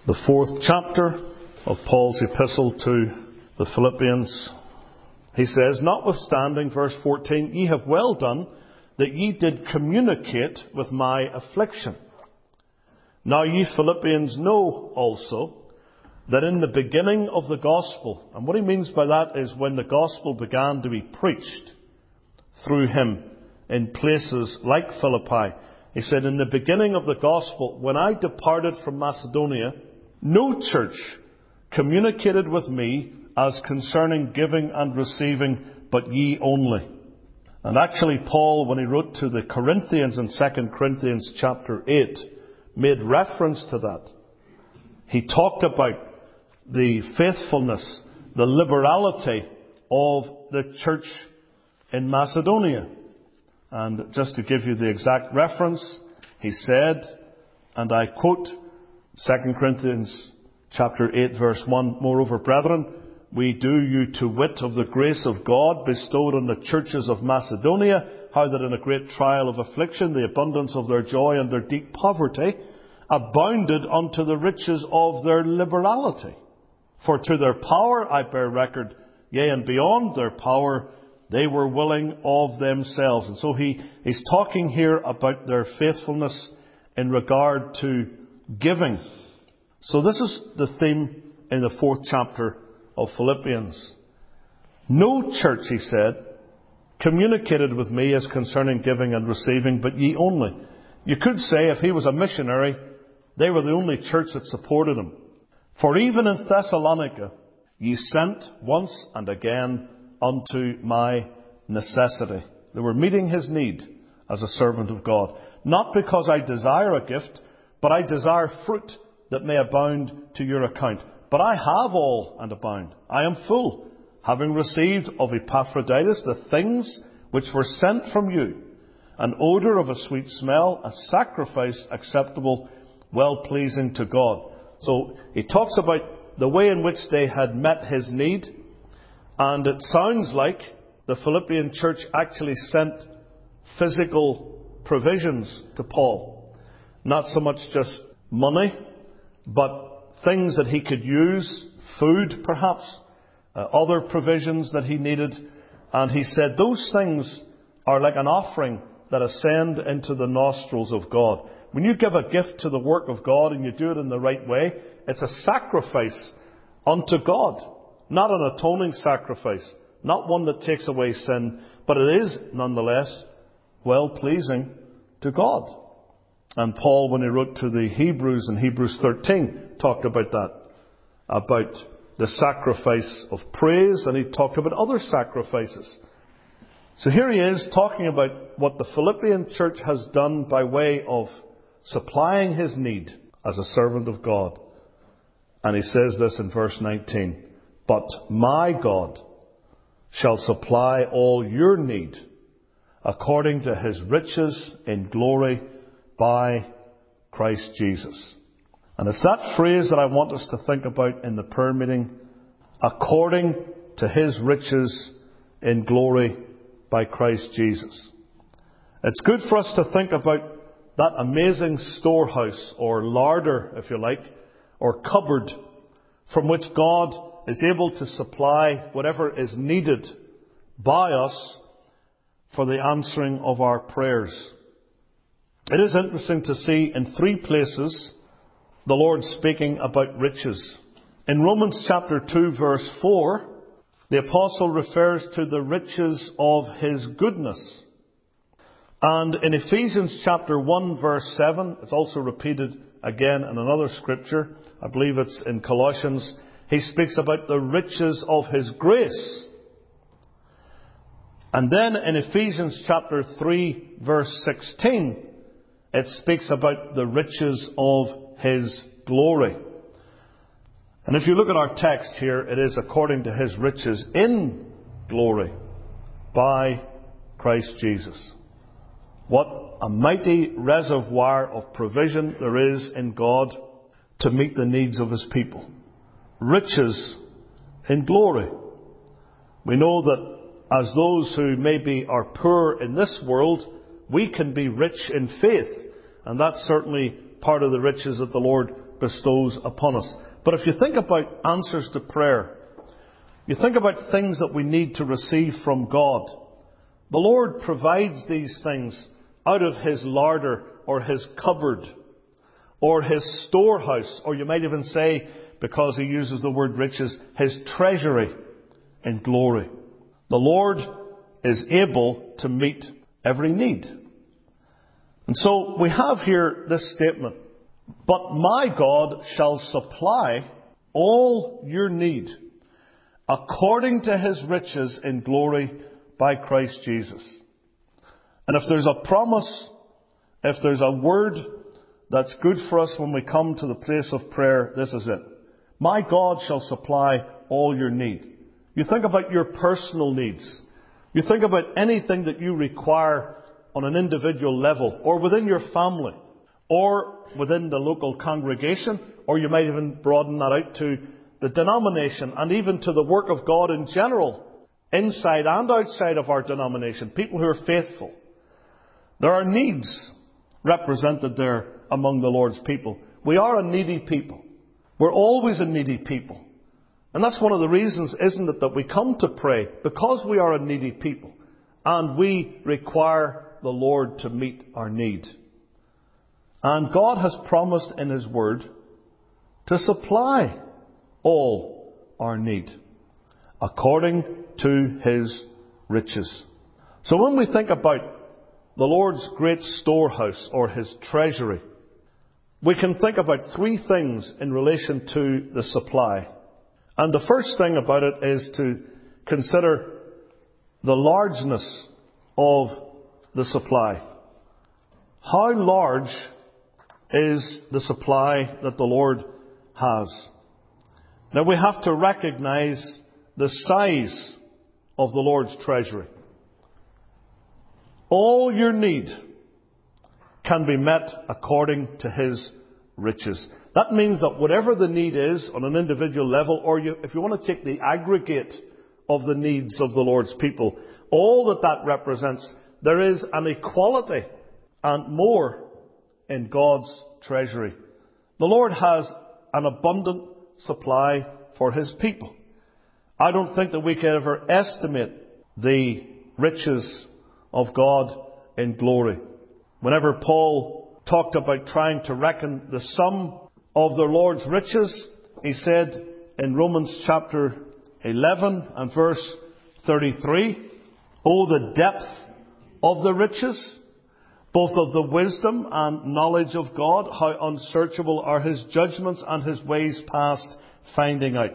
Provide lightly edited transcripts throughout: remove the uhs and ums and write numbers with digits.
the 4th chapter of Paul's epistle to the Philippians. He says, "Notwithstanding," verse 14, "ye have well done that ye did communicate with my affliction. Now ye Philippians know also that in the beginning of the gospel," and what he means by that is when the gospel began to be preached through him in places like Philippi. He said, "In the beginning of the gospel, when I departed from Macedonia, no church communicated with me as concerning giving and receiving, but ye only." And actually Paul, when he wrote to the Corinthians in 2 Corinthians chapter 8, made reference to that. He talked about the faithfulness, the liberality of the church in Macedonia. And just to give you the exact reference, he said, and I quote 2 Corinthians chapter 8 verse 1, "Moreover, brethren, we do you to wit of the grace of God bestowed on the churches of Macedonia, how that in a great trial of affliction, the abundance of their joy and their deep poverty abounded unto the riches of their liberality. For to their power I bear record, yea, and beyond their power they were willing of themselves." And so he's talking here about their faithfulness in regard to giving. So this is the theme in the 4th chapter of Philippians. "No church," he said, "communicated with me as concerning giving and receiving, but ye only." You could say if he was a missionary, they were the only church that supported him. "For even in Thessalonica ye sent once and again unto my necessity." They were meeting his need as a servant of God. "Not because I desire a gift, but I desire fruit that may abound to your account. But I have all and abound. I am full, having received of Epaphroditus the things which were sent from you, an odour of a sweet smell, a sacrifice acceptable, well-pleasing to God." So he talks about the way in which they had met his need. And it sounds like the Philippian church actually sent physical provisions to Paul. Not so much just money, but things that he could use, food perhaps, other provisions that he needed. And he said those things are like an offering that ascend into the nostrils of God. When you give a gift to the work of God and you do it in the right way, it's a sacrifice unto God. Not an atoning sacrifice, not one that takes away sin, but it is nonetheless well-pleasing to God. And Paul, when he wrote to the Hebrews in Hebrews 13, talked about that, about the sacrifice of praise, and he talked about other sacrifices. So here he is talking about what the Philippian church has done by way of supplying his need as a servant of God. And he says this in verse 19, "But my God shall supply all your need according to his riches in glory by Christ Jesus." And it's that phrase that I want us to think about in the prayer meeting. According to his riches in glory by Christ Jesus. It's good for us to think about that amazing storehouse, or larder, if you like, or cupboard, from which God is able to supply whatever is needed by us for the answering of our prayers. It is interesting to see in 3 places the Lord speaking about riches. In Romans chapter 2 verse 4, the apostle refers to the riches of his goodness. And in Ephesians chapter 1 verse 7, it's also repeated again in another scripture, I believe it's in Colossians, he speaks about the riches of his grace. And then in Ephesians chapter 3 verse 16, it speaks about the riches of his glory. And if you look at our text here, it is according to his riches in glory by Christ Jesus. What a mighty reservoir of provision there is in God to meet the needs of his people. Riches in glory. We know that as those who maybe are poor in this world, we can be rich in faith. And that's certainly part of the riches that the Lord bestows upon us. But if you think about answers to prayer, you think about things that we need to receive from God, the Lord provides these things out of His larder or His cupboard or His storehouse, or you might even say, because He uses the word riches, His treasury in glory. The Lord is able to meet every need. And so we have here this statement, "But my God shall supply all your need according to His riches in glory by Christ Jesus." And if there's a promise, if there's a word that's good for us when we come to the place of prayer, this is it. My God shall supply all your need. You think about your personal needs. You think about anything that you require on an individual level, or within your family, or within the local congregation, or you might even broaden that out to the denomination and even to the work of God in general, inside and outside of our denomination, people who are faithful. There are needs represented there among the Lord's people. We are a needy people. We're always a needy people. And that's one of the reasons, isn't it, that we come to pray, because we are a needy people and we require the Lord to meet our need. And God has promised in His Word to supply all our need according to His riches. So when we think about the Lord's great storehouse or His treasury, we can think about three things in relation to the supply. And the first thing about it is to consider the largeness of the supply. How large is the supply that the Lord has? Now we have to recognize the size of the Lord's treasury. All your need can be met according to His riches. That means that whatever the need is on an individual level, or if you want to take the aggregate of the needs of the Lord's people, all that represents, there is an equality and more in God's treasury. The Lord has an abundant supply for His people. I don't think that we can ever estimate the riches of God in glory. Whenever Paul talked about trying to reckon the sum of the Lord's riches, he said in Romans chapter 11 and verse 33, "Oh, the depth of the riches, both of the wisdom and knowledge of God, how unsearchable are His judgments and His ways past finding out."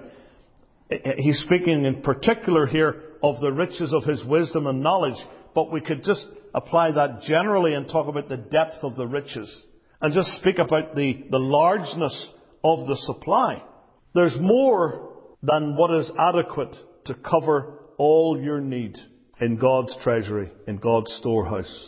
He's speaking in particular here of the riches of His wisdom and knowledge, but we could just apply that generally and talk about the depth of the riches and just speak about the largeness of the supply. There's more than what is adequate to cover all your need in God's treasury, in God's storehouse.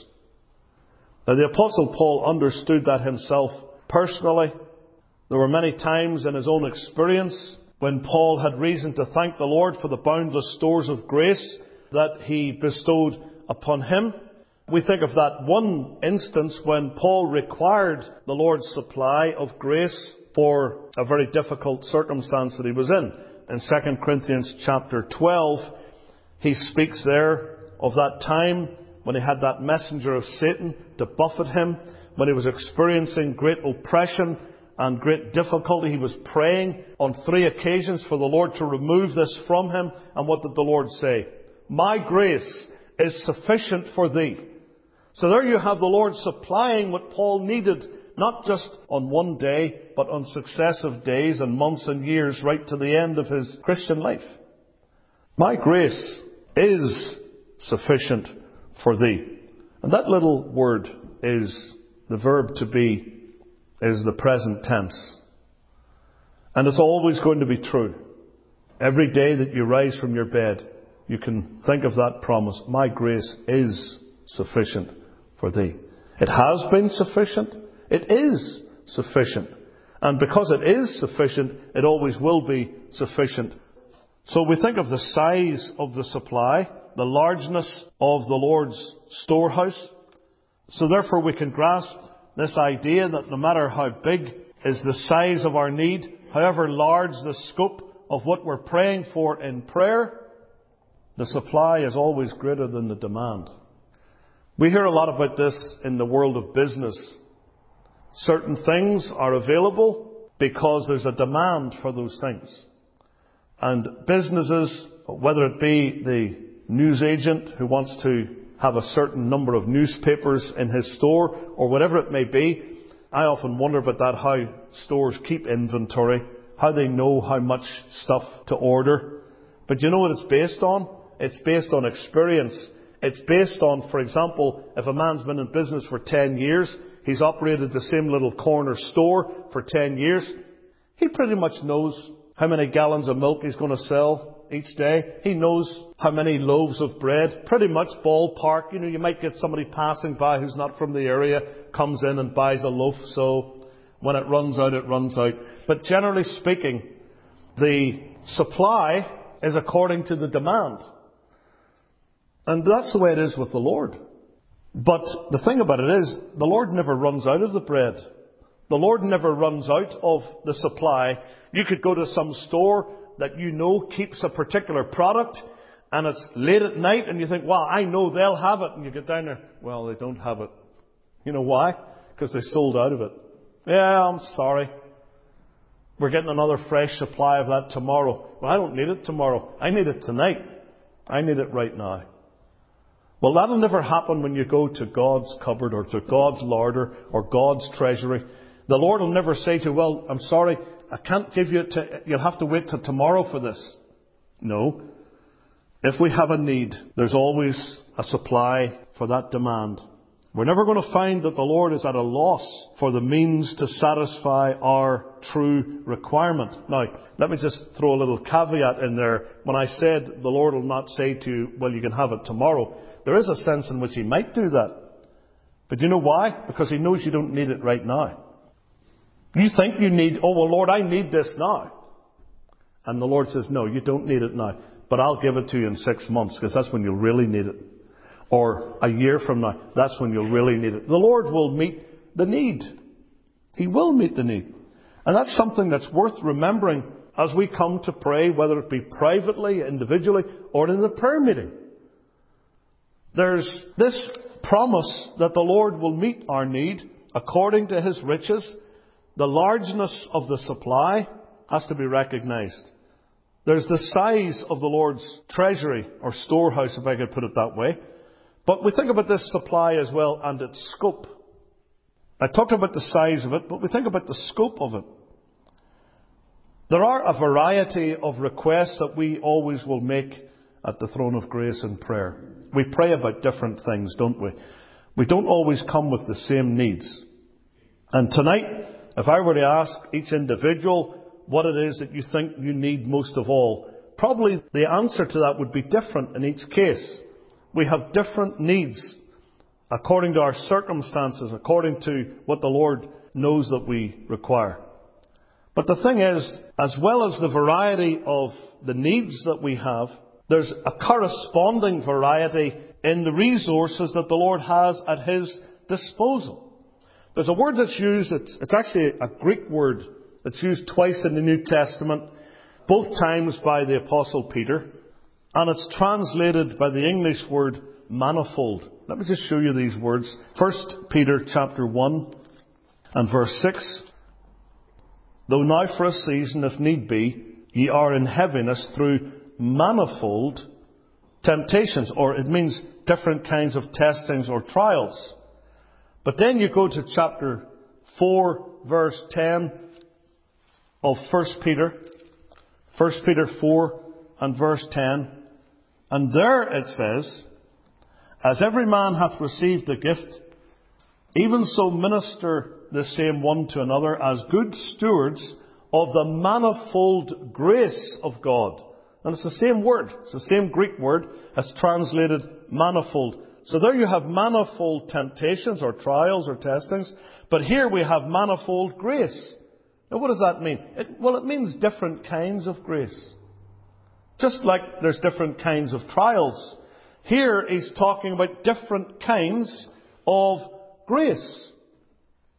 Now the Apostle Paul understood that himself personally. There were many times in his own experience when Paul had reason to thank the Lord for the boundless stores of grace that He bestowed upon him. We think of that one instance when Paul required the Lord's supply of grace for a very difficult circumstance that he was in. In 2 Corinthians chapter 12, he speaks there of that time when he had that messenger of Satan to buffet him, when he was experiencing great oppression and great difficulty. He was praying on 3 occasions for the Lord to remove this from him. And what did the Lord say? "My grace is sufficient for thee." So there you have the Lord supplying what Paul needed, not just on one day, but on successive days and months and years, right to the end of his Christian life. "My grace is sufficient for thee." And that little word is the verb to be, is the present tense. And it's always going to be true. Every day that you rise from your bed, you can think of that promise. My grace is sufficient for thee. It has been sufficient. It is sufficient. And because it is sufficient, it always will be sufficient. So we think of the size of the supply, the largeness of the Lord's storehouse. So therefore we can grasp this idea that no matter how big is the size of our need, however large the scope of what we're praying for in prayer, the supply is always greater than the demand. We hear a lot about this in the world of business. Certain things are available because there's a demand for those things. And businesses, whether it be the newsagent who wants to have a certain number of newspapers in his store, or whatever it may be, I often wonder about that, how stores keep inventory, how they know how much stuff to order. But you know what it's based on? It's based on experience. It's based on, for example, if a man's been in business for 10 years, he's operated the same little corner store for 10 years, he pretty much knows how many gallons of milk he's going to sell each day. He knows how many loaves of bread, pretty much ballpark. You know, you might get somebody passing by who's not from the area, comes in and buys a loaf, so when it runs out, it runs out. But generally speaking, the supply is according to the demand. And that's the way it is with the Lord. But the thing about it is, the Lord never runs out of the bread. The Lord never runs out of the supply. You could go to some store that you know keeps a particular product, and it's late at night, and you think, well, I know they'll have it. And you get down there, well, they don't have it. You know why? Because they sold out of it. Yeah, I'm sorry. We're getting another fresh supply of that tomorrow. Well, I don't need it tomorrow. I need it tonight. I need it right now. Well, that'll never happen when you go to God's cupboard or to God's larder or God's treasury. The Lord will never say to you, well, I'm sorry, I can't give you it. You'll have to wait till tomorrow for this. No. If we have a need, there's always a supply for that demand. We're never going to find that the Lord is at a loss for the means to satisfy our true requirement. Now, let me just throw a little caveat in there. When I said the Lord will not say to you, well, you can have it tomorrow, there is a sense in which He might do that. But you know why? Because He knows you don't need it right now. You think you need, oh, well, Lord, I need this now. And the Lord says, no, you don't need it now. But I'll give it to you in 6 months, because that's when you'll really need it. Or a year from now, that's when you'll really need it. The Lord will meet the need. He will meet the need. And that's something that's worth remembering as we come to pray, whether it be privately, individually, or in the prayer meeting. There's this promise that the Lord will meet our need according to His riches. The largeness of the supply has to be recognized. There's the size of the Lord's treasury, or storehouse, if I could put it that way. But we think about this supply as well and its scope. I talked about the size of it, but we think about the scope of it. There are a variety of requests that we always will make at the throne of grace in prayer. We pray about different things, don't we? We don't always come with the same needs. And tonight, if I were to ask each individual what it is that you think you need most of all, probably the answer to that would be different in each case. We have different needs according to our circumstances, according to what the Lord knows that we require. But the thing is, as well as the variety of the needs that we have, there's a corresponding variety in the resources that the Lord has at His disposal. There's a word that's used, it's actually a Greek word that's used twice in the New Testament, both times by the Apostle Peter, and it's translated by the English word manifold. Let me just show you these words. 1 Peter chapter 1 and verse 6. Though now for a season, if need be, ye are in heaviness through manifold temptations, or it means different kinds of testings or trials. But then you go to chapter 4, verse 10 of 1 Peter 4 and verse 10, and there it says, as every man hath received the gift, even so minister the same one to another as good stewards of the manifold grace of God. And it's the same word. It's the same Greek word as translated manifold. So there you have manifold temptations or trials or testings. But here we have manifold grace. Now what does that mean? It means different kinds of grace. Just like there's different kinds of trials. Here he's talking about different kinds of grace.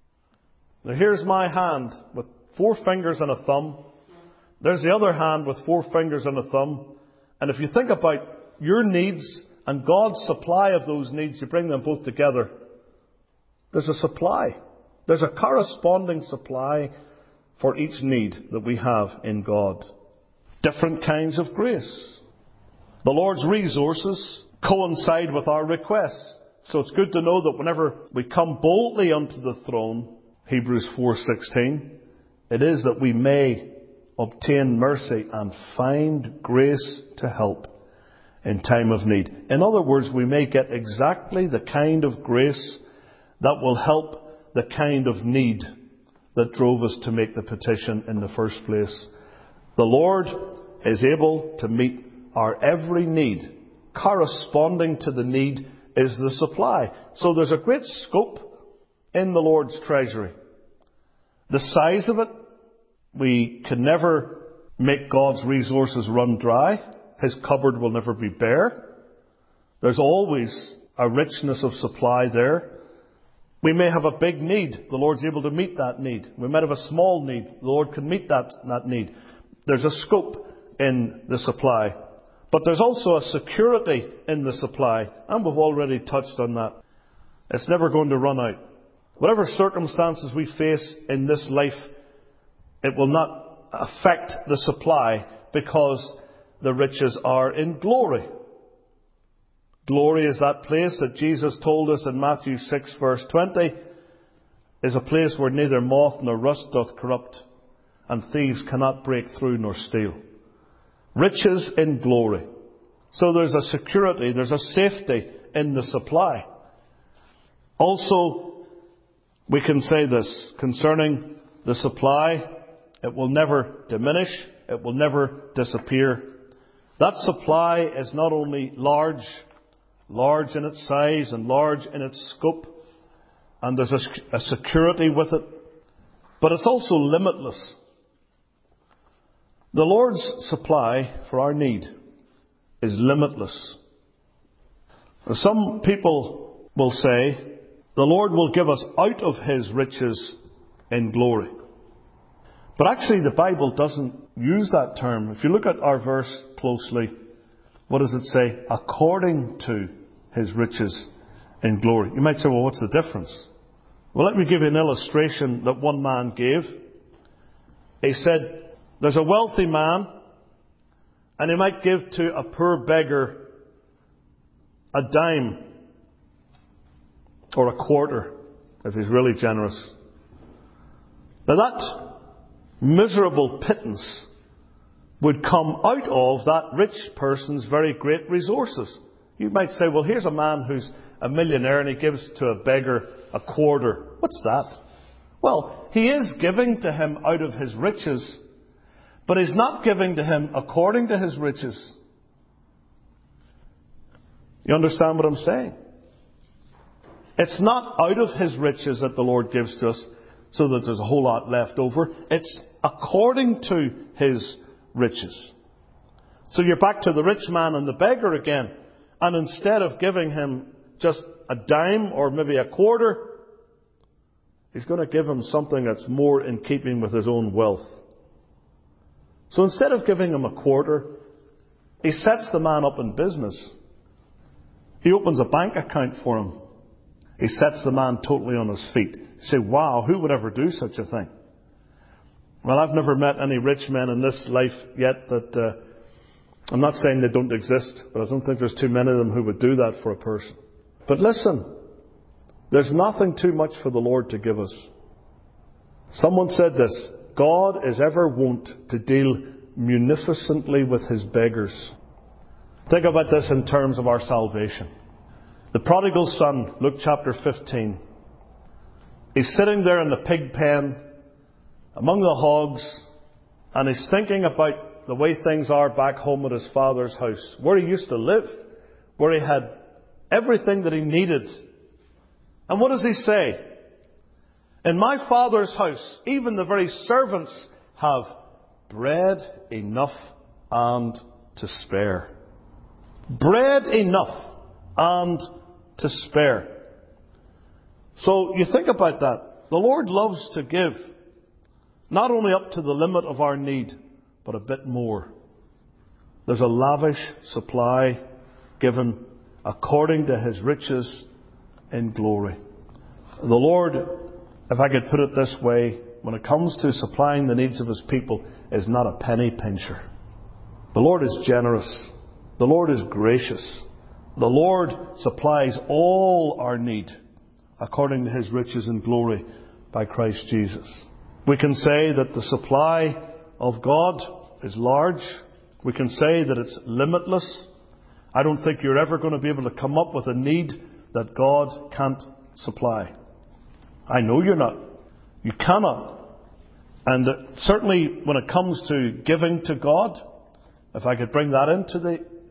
Now here's my hand with 4 fingers and a thumb. There's the other hand with 4 fingers and a thumb. And if you think about your needs and God's supply of those needs, you bring them both together, there's a supply. There's a corresponding supply for each need that we have in God. Different kinds of grace. The Lord's resources coincide with our requests. So it's good to know that whenever we come boldly unto the throne, Hebrews 4:16, it is that we may obtain mercy and find grace to help in time of need. In other words, we may get exactly the kind of grace that will help the kind of need that drove us to make the petition in the first place. The Lord is able to meet our every need. Corresponding to the need is the supply. So there's a great scope in the Lord's treasury. The size of it, we can never make God's resources run dry. His cupboard will never be bare. There's always a richness of supply there. We may have a big need. The Lord's able to meet that need. We might have a small need. The Lord can meet that need. There's a scope in the supply. But there's also a security in the supply. And we've already touched on that. It's never going to run out. Whatever circumstances we face in this life, it will not affect the supply because the riches are in glory. Glory is that place that Jesus told us in Matthew 6 verse 20 is a place where neither moth nor rust doth corrupt and thieves cannot break through nor steal. Riches in glory. So there's a security, there's a safety in the supply. Also, we can say this concerning the supply, it will never diminish, it will never disappear. That supply is not only large in its size and large in its scope, and there's a security with it, but it's also limitless. The Lord's supply for our need is limitless. Some people will say, the Lord will give us out of His riches in glory. But actually the Bible doesn't use that term. If you look at our verse closely, what does it say? According to His riches in glory. You might say, well, what's the difference? Well, let me give you an illustration that one man gave. He said, there's a wealthy man, and he might give to a poor beggar a dime or a quarter, if he's really generous. Now that miserable pittance would come out of that rich person's very great resources. You might say, well, here's a man who's a millionaire and he gives to a beggar a quarter. What's that? Well, he is giving to him out of his riches, but he's not giving to him according to his riches. You understand what I'm saying? It's not out of His riches that the Lord gives to us so that there's a whole lot left over. It's according to His riches. So you're back to the rich man and the beggar again. And instead of giving him just a dime or maybe a quarter, He's going to give him something that's more in keeping with his own wealth. So instead of giving him a quarter, He sets the man up in business. He opens a bank account for him. He sets the man totally on his feet. You say, wow, who would ever do such a thing? Well, I've never met any rich men in this life yet that, I'm not saying they don't exist, but I don't think there's too many of them who would do that for a person. But listen, there's nothing too much for the Lord to give us. Someone said this, God is ever wont to deal munificently with His beggars. Think about this in terms of our salvation. The prodigal son, Luke chapter 15. He's sitting there in the pig pen among the hogs, and he's thinking about the way things are back home at his father's house, where he used to live, where he had everything that he needed. And what does he say? In my father's house, even the very servants have bread enough and to spare. Bread enough and to spare. So you think about that. The Lord loves to give, not only up to the limit of our need, but a bit more. There's a lavish supply given according to His riches in glory. The Lord, if I could put it this way, when it comes to supplying the needs of His people, is not a penny pincher. The Lord is generous. The Lord is gracious. The Lord supplies all our need according to His riches in glory by Christ Jesus. We can say that the supply of God is large. We can say that it's limitless. I don't think you're ever going to be able to come up with a need that God can't supply. I know you're not. You cannot. And certainly when it comes to giving to God, if I could bring that into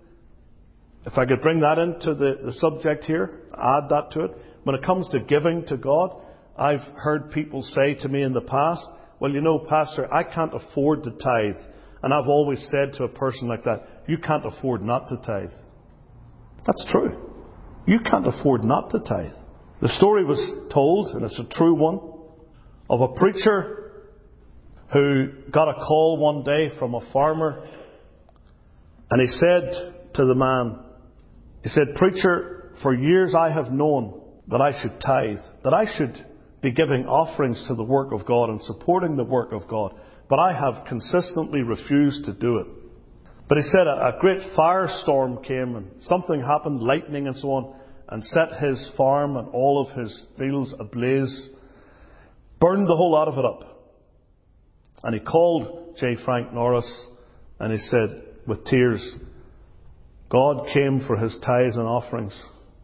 the subject here, add that to it. When it comes to giving to God, I've heard people say to me in the past, well, you know, Pastor, I can't afford to tithe. And I've always said to a person like that, you can't afford not to tithe. That's true. You can't afford not to tithe. The story was told, and it's a true one, of a preacher who got a call one day from a farmer. And he said to the man, he said, "Preacher, for years I have known that I should tithe, that I should be giving offerings to the work of God and supporting the work of God. But I have consistently refused to do it." But he said a great firestorm came and something happened, lightning and so on, and set his farm and all of his fields ablaze, burned the whole lot of it up. And he called J. Frank Norris and he said, with tears, God came for His tithes and offerings.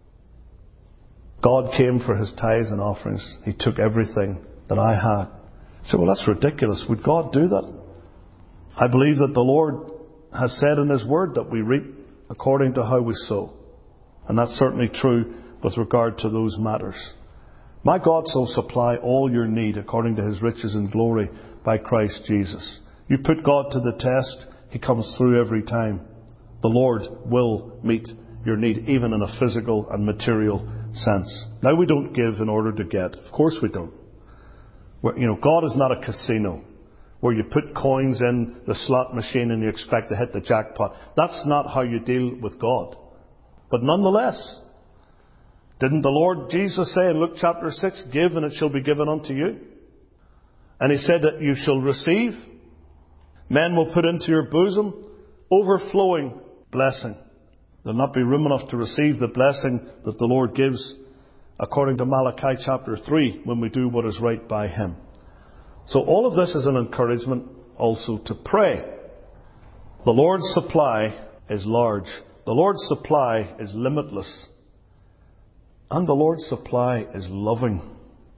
God came for His tithes and offerings. He took everything that I had. I said, well, that's ridiculous. Would God do that? I believe that the Lord has said in His Word that we reap according to how we sow. And that's certainly true with regard to those matters. My God shall supply all your need according to His riches and glory by Christ Jesus. You put God to the test, He comes through every time. The Lord will meet your need, even in a physical and material sense. Now, we don't give in order to get. Of course we don't. God is not a casino where you put coins in the slot machine and you expect to hit the jackpot. That's not how you deal with God. But nonetheless, didn't the Lord Jesus say in Luke chapter 6, give and it shall be given unto you? And He said that you shall receive. Men will put into your bosom overflowing blessing. There'll not be room enough to receive the blessing that the Lord gives according to Malachi chapter 3 when we do what is right by Him. So all of this is an encouragement also to pray. The Lord's supply is large. The Lord's supply is limitless. And the Lord's supply is loving.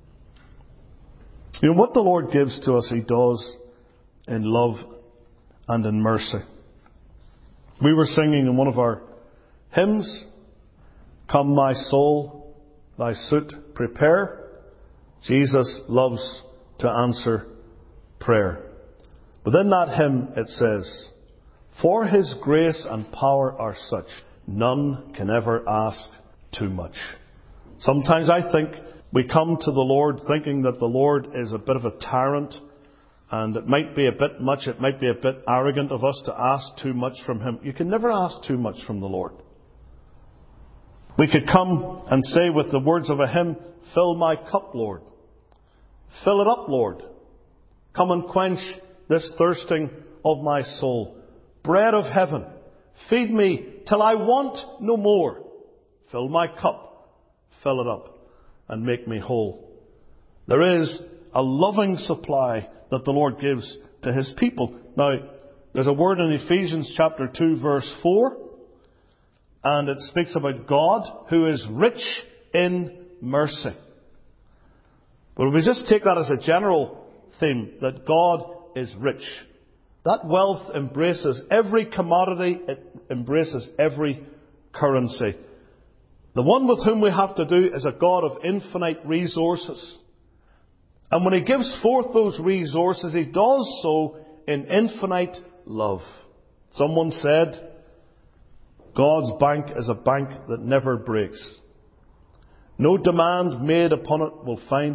What the Lord gives to us, He does in love and in mercy. We were singing in one of our hymns, "Come my soul, thy suit prepare." Jesus loves to answer prayer. Within that hymn it says, "For His grace and power are such, none can ever ask too much." Sometimes I think we come to the Lord thinking that the Lord is a bit of a tyrant, and it might be a bit much, it might be a bit arrogant of us to ask too much from Him. You can never ask too much from the Lord. We could come and say with the words of a hymn, "Fill my cup, Lord. Fill it up, Lord. Come and quench this thirsting of my soul. Bread of heaven, feed me till I want no more. Fill my cup, fill it up, and make me whole." There is a loving supply that the Lord gives to His people. Now, there's a word in Ephesians chapter 2 verse 4, and it speaks about God who is rich in mercy. But if we just take that as a general theme, that God is rich, that wealth embraces every commodity, it embraces every currency. The one with whom we have to do is a God of infinite resources. And when He gives forth those resources, He does so in infinite love. Someone said, God's bank is a bank that never breaks. No demand made upon it will find it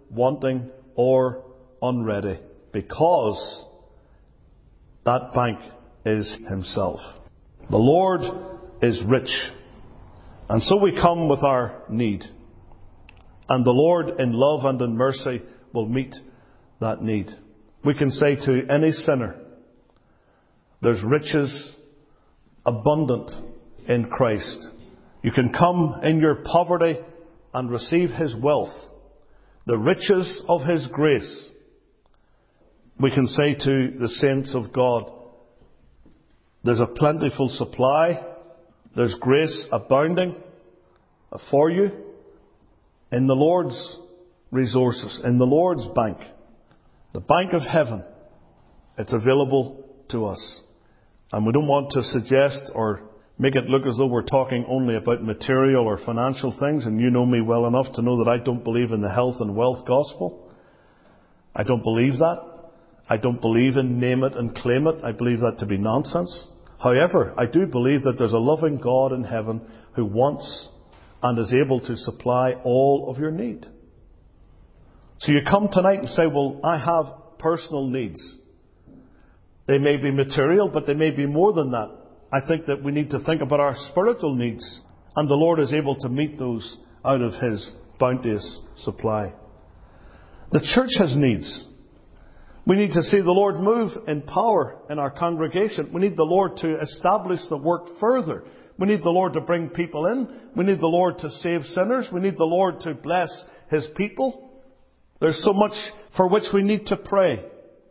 wanting, or unready, because that bank is Himself. The Lord is rich. And so we come with our need. And the Lord, in love and in mercy, will meet that need. We can say to any sinner, there's riches abundant in Christ. You can come in your poverty and receive His wealth, the riches of His grace. We can say to the saints of God, there's a plentiful supply, there's grace abounding for you in the Lord's resources, in the Lord's bank, the bank of heaven. It's available to us. And we don't want to suggest or make it look as though we're talking only about material or financial things, and you know me well enough to know that I don't believe in the health and wealth gospel. I don't believe that. I don't believe in name it and claim it. I believe that to be nonsense. However, I do believe that there's a loving God in heaven who wants and is able to supply all of your need. So you come tonight and say, well, I have personal needs. They may be material, but they may be more than that. I think that we need to think about our spiritual needs, and the Lord is able to meet those out of His bounteous supply. The church has needs. We need to see the Lord move in power in our congregation. We need the Lord to establish the work further. We need the Lord to bring people in. We need the Lord to save sinners. We need the Lord to bless His people. There's so much for which we need to pray.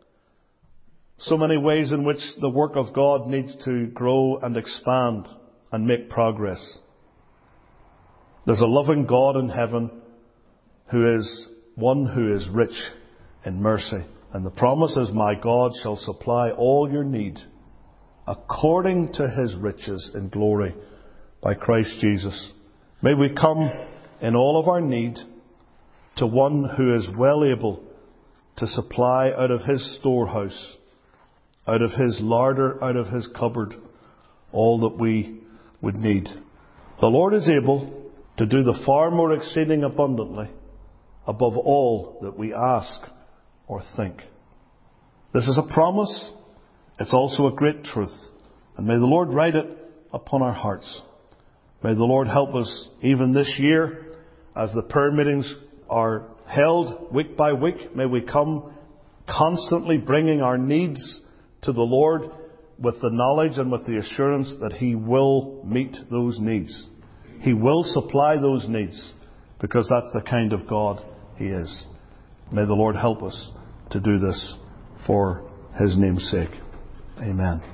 So many ways in which the work of God needs to grow and expand and make progress. There's a loving God in heaven who is one who is rich in mercy. And the promise is, my God shall supply all your need according to His riches in glory by Christ Jesus. May we come in all of our need to one who is well able to supply out of His storehouse, out of His larder, out of His cupboard, all that we would need. The Lord is able to do the far more exceeding abundantly above all that we ask or think. This is a promise. It's also a great truth. And may the Lord write it upon our hearts. May the Lord help us even this year as the prayer meetings are held week by week. May we come constantly bringing our needs to the Lord with the knowledge and with the assurance that He will meet those needs. He will supply those needs because that's the kind of God He is. May the Lord help us to do this for His name's sake. Amen.